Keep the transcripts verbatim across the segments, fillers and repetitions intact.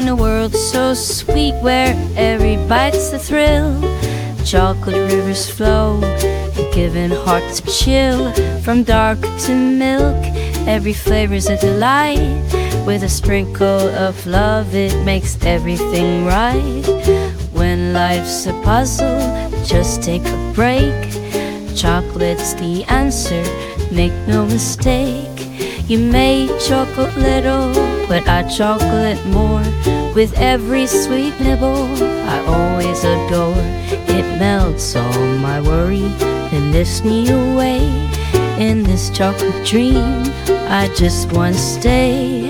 in a world so sweet where every bite's a thrill. Chocolate rivers flow, giving hearts a chill. From dark to milk, every flavor's a delight. With a sprinkle of love, it makes everything right. When life's a puzzle, just take a break. Chocolate's the answer, make no mistake. You may chocolate little, but I chocolate more. With every sweet nibble, I always adore. It melts all my worry and lifts me away. In this chocolate dream, I just want to stay.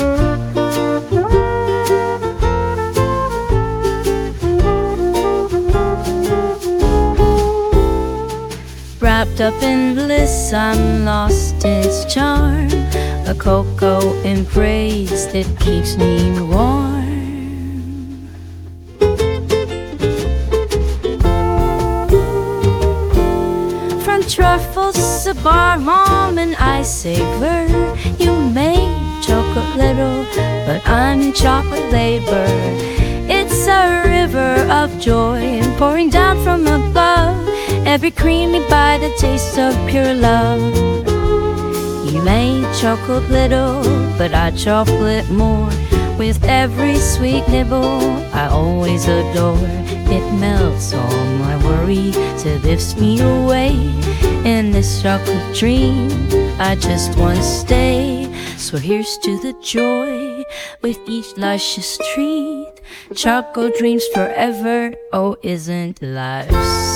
Wrapped up in bliss, I'm lost in its charm. A cocoa embrace that keeps me warm. From truffles to bar, mom and I savor. You may chocolate little, but I'm in chocolate labor. It's a river of joy pouring down from above. Every creamy bite, a taste of pure love. You may chocolate little, but I chocolate more. With every sweet nibble, I always adore. It melts all my worry, it lifts me away. In this chocolate dream, I just want to stay. So here's to the joy with each luscious treat. Chocolate dreams forever, oh isn't life